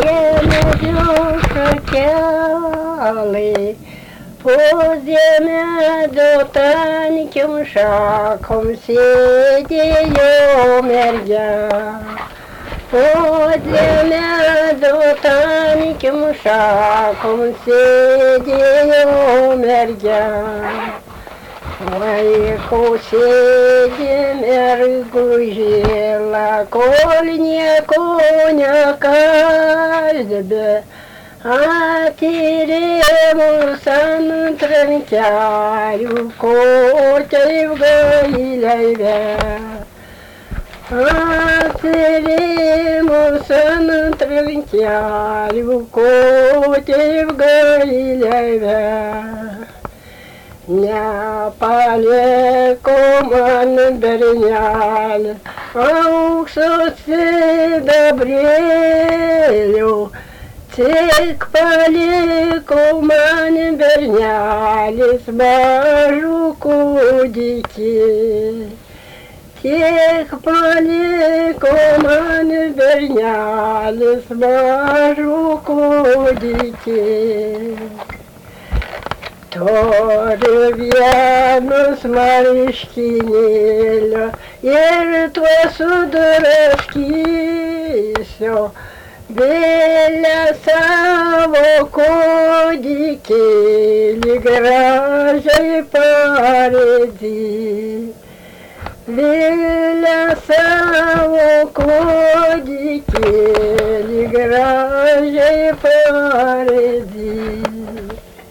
medžių šakelai, po medžio tankiom šakom sėdėjo mergelė. Po medžio tankiom šakom sėdėjo mergelė. Vaiko sėdi mergužėla, kol nieko nekalbė, atyrėmus ant rankelių, ko taip gailiai. Atyrėmus ant rankelių, ko taip gailiai. Nepaliko man bernelė aukso sidabrėlių, tik paliko man bernelis mažų kūdikį. Tik paliko man bernelis mažų kūdikį. Turiu vienus marškinėlio ir tuos sudraskysiu, vėlę savo kūdikėlį gražiai paridį. Vėlę savo kūdikėlį gražiai paridį.